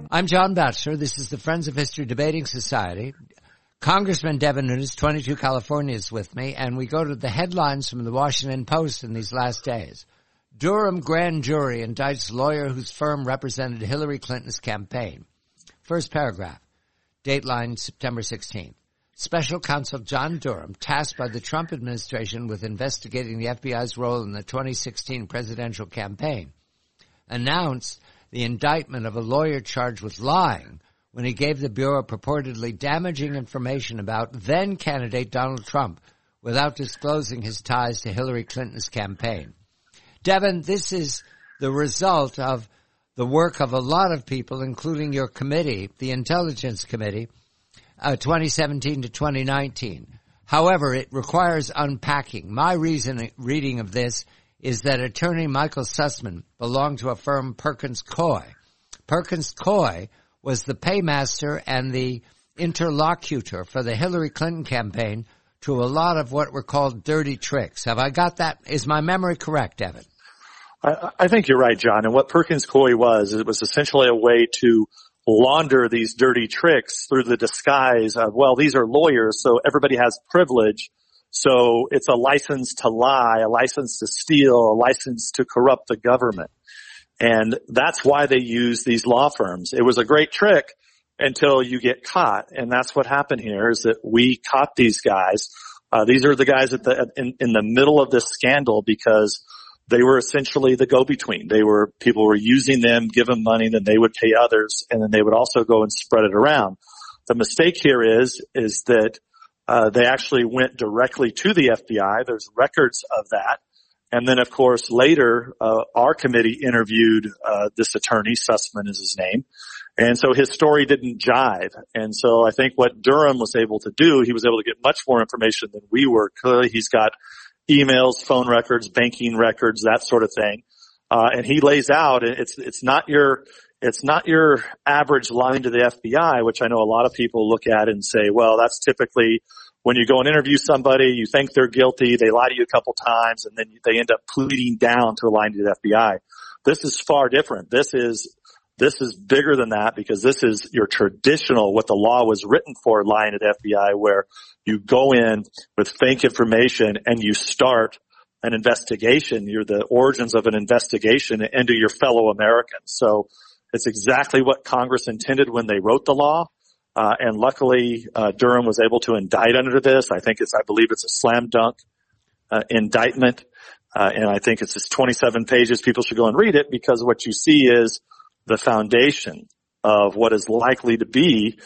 I'm John Batchelor. This is the Friends of History Debating Society. Congressman Devin Nunes, 22 California, is with me, and we go to the headlines from the Washington Post in these last days. Durham grand jury indicts lawyer whose firm represented Hillary Clinton's campaign. First paragraph, dateline September 16th. Special counsel John Durham, tasked by the Trump administration with investigating the FBI's role in the 2016 presidential campaign, announced the indictment of a lawyer charged with lying when he gave the Bureau purportedly damaging information about then-candidate Donald Trump without disclosing his ties to Hillary Clinton's campaign. Devin, this is the result of the work of a lot of people, including your committee, the Intelligence Committee, 2017 to 2019. However, it requires unpacking. My reading of this is that attorney Michael Sussman belonged to a firm, Perkins Coie. Perkins Coie was the paymaster and the interlocutor for the Hillary Clinton campaign to a lot of what were called dirty tricks. Have I got that? Is my memory correct, Evan? I think you're right, John. And what Perkins Coie was, it was essentially a way to launder these dirty tricks through the disguise of, well, these are lawyers, so everybody has privilege. So it's a license to lie, a license to steal, a license to corrupt the government. And that's why they use these law firms. It was a great trick until you get caught. And that's what happened here, is that we caught these guys. These are the guys in the middle of this scandal because they were essentially the go-between. People were using them, give them money, then they would pay others, and then they would also go and spread it around. The mistake here is that they actually went directly to the FBI. There's records of that. And then, of course, later, our committee interviewed this attorney, Sussman is his name. And so his story didn't jive. And so I think what Durham was able to do, he was able to get much more information than we were. Clearly, he's got emails, phone records, banking records, that sort of thing. And he lays out, it's not your average lying to the FBI, which I know a lot of people look at and say, well, that's typically when you go and interview somebody, you think they're guilty, they lie to you a couple times, and then they end up pleading down to lying to the FBI. This is far different. This is bigger than that, because this is your traditional, what the law was written for, lying to the FBI, where you go in with fake information and you start an investigation. You're the origins of an investigation into your fellow Americans. So it's exactly what Congress intended when they wrote the law. And luckily, Durham was able to indict under this. I believe it's a slam dunk, indictment. And I think it's just 27 pages. People should go and read it, because what you see is the foundation of what is likely to be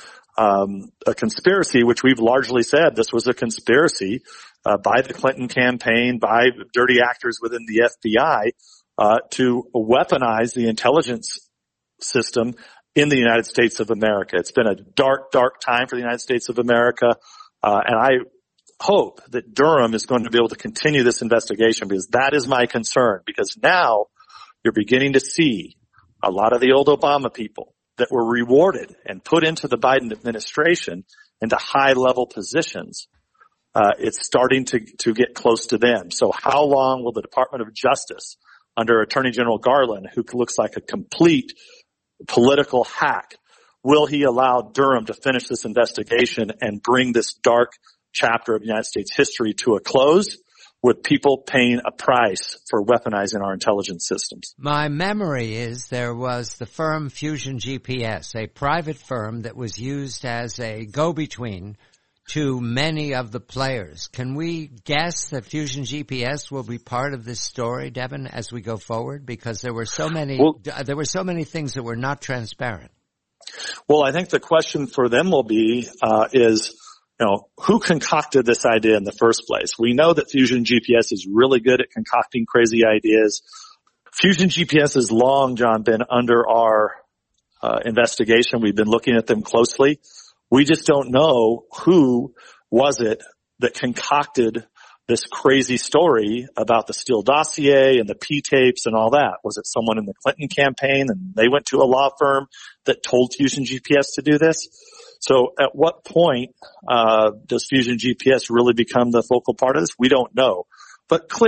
a conspiracy, which we've largely said this was a conspiracy by the Clinton campaign, by dirty actors within the FBI to weaponize the intelligence system in the United States of America. It's been a dark, dark time for the United States of America, and I hope that Durham is going to be able to continue this investigation, because that is my concern, because now you're beginning to see a lot of the old Obama people that were rewarded and put into the Biden administration into high-level positions. It's starting to get close to them. So how long will the Department of Justice, under Attorney General Garland, who looks like a complete political hack, will he allow Durham to finish this investigation and bring this dark chapter of United States history to a close, with people paying a price for weaponizing our intelligence systems? My memory is there was the firm Fusion GPS, a private firm that was used as a go-between to many of the players. Can we guess that Fusion GPS will be part of this story, Devin, as we go forward? Because there were so many things that were not transparent. Well, I think the question for them will be who concocted this idea in the first place? We know that Fusion GPS is really good at concocting crazy ideas. Fusion GPS has long, John, been under our investigation. We've been looking at them closely. We just don't know who was it that concocted this crazy story about the Steele dossier and the P-tapes and all that. Was it someone in the Clinton campaign and they went to a law firm that told Fusion GPS to do this? So at what point does Fusion GPS really become the focal part of this? We don't know. But clearly,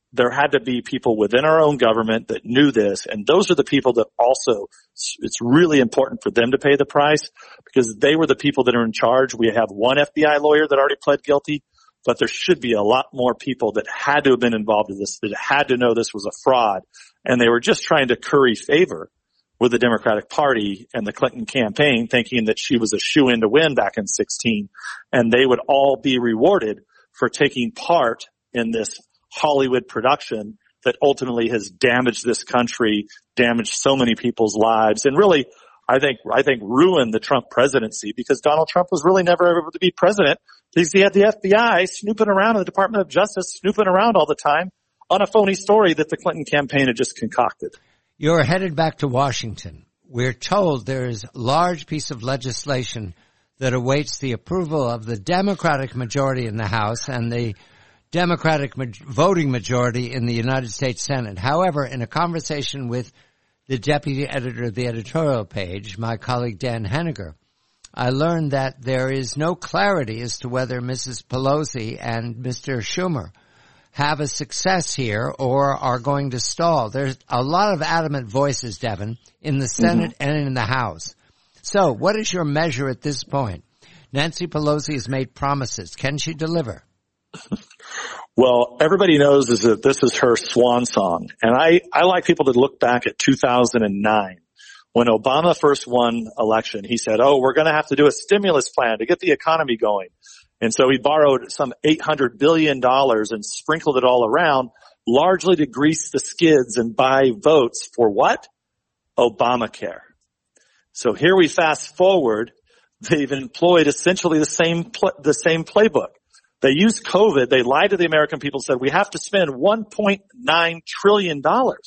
there had to be people within our own government that knew this. And those are the people that also, it's really important for them to pay the price because they were the people that are in charge. We have one FBI lawyer that already pled guilty, but there should be a lot more people that had to have been involved in this, that had to know this was a fraud. And they were just trying to curry favor with the Democratic Party and the Clinton campaign, thinking that she was a shoo-in to win back in 16. And they would all be rewarded for taking part in this Hollywood production that ultimately has damaged this country, damaged so many people's lives, and really, I think ruined the Trump presidency because Donald Trump was really never able to be president because he had the FBI snooping around and the Department of Justice snooping around all the time on a phony story that the Clinton campaign had just concocted. You're headed back to Washington. We're told there is a large piece of legislation that awaits the approval of the Democratic majority in the House and the Democratic voting majority in the United States Senate. However, in a conversation with the deputy editor of the editorial page, my colleague Dan Henniger, I learned that there is no clarity as to whether Mrs. Pelosi and Mr. Schumer have a success here or are going to stall. There's a lot of adamant voices, Devin, in the Senate and in the House. So what is your measure at this point? Nancy Pelosi has made promises. Can she deliver? Well, everybody knows is that this is her swan song. And I like people to look back at 2009. When Obama first won election, he said, we're going to have to do a stimulus plan to get the economy going. And so he borrowed some $800 billion and sprinkled it all around, largely to grease the skids and buy votes for what? Obamacare. So here we fast forward. They've employed essentially the same playbook. They used COVID. They lied to the American people, said we have to spend $1.9 trillion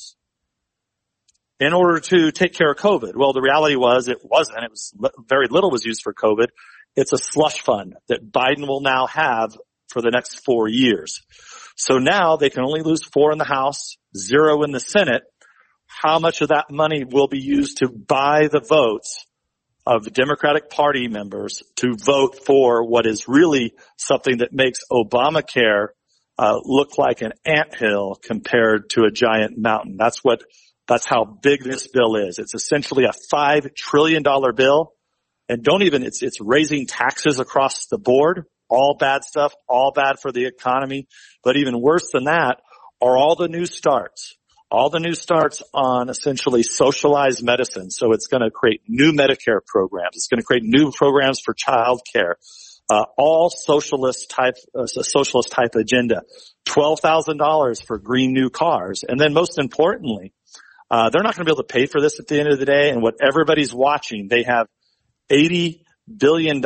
in order to take care of COVID. Well, the reality was it wasn't. It was very little was used for COVID. It's a slush fund that Biden will now have for the next 4 years. So now they can only lose 4 in the House, 0 in the Senate. How much of that money will be used to buy the votes of the Democratic Party members to vote for what is really something that makes Obamacare look like an anthill compared to a giant mountain? That's how big this bill is. It's essentially a $5 trillion bill. And it's raising taxes across the board. All bad stuff, all bad for the economy. But even worse than that are all the new starts. All the new starts on essentially socialized medicine. So it's going to create new Medicare programs. It's going to create new programs for child care. All socialist type agenda. $12,000 for green new cars. And then most importantly, they're not going to be able to pay for this at the end of the day. And what everybody's watching, they have $80 billion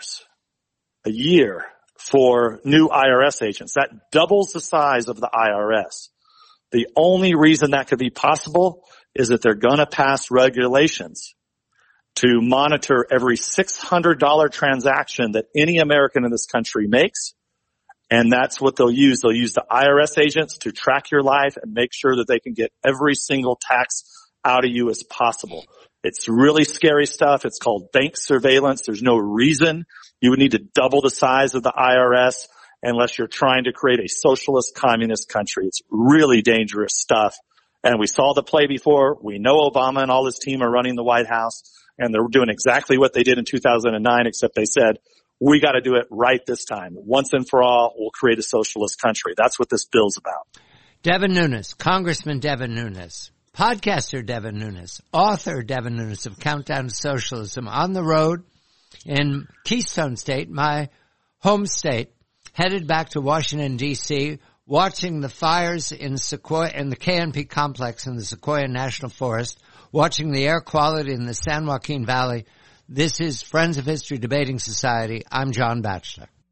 a year for new IRS agents. That doubles the size of the IRS. The only reason that could be possible is that they're going to pass regulations to monitor every $600 transaction that any American in this country makes. And that's what they'll use. They'll use the IRS agents to track your life and make sure that they can get every single tax out of you as possible. It's really scary stuff. It's called bank surveillance. There's no reason you would need to double the size of the IRS unless you're trying to create a socialist communist country. It's really dangerous stuff. And we saw the play before. We know Obama and all his team are running the White House, and they're doing exactly what they did in 2009, except they said, we got to do it right this time. Once and for all, we'll create a socialist country. That's what this bill's about. Devin Nunes, Congressman Devin Nunes, podcaster Devin Nunes, author Devin Nunes of Countdown to Socialism, on the road in Keystone State, my home state, headed back to Washington, D.C., watching the fires in Sequoia, in the KNP complex in the Sequoia National Forest, watching the air quality in the San Joaquin Valley. This is Friends of History Debating Society. I'm John Batchelor.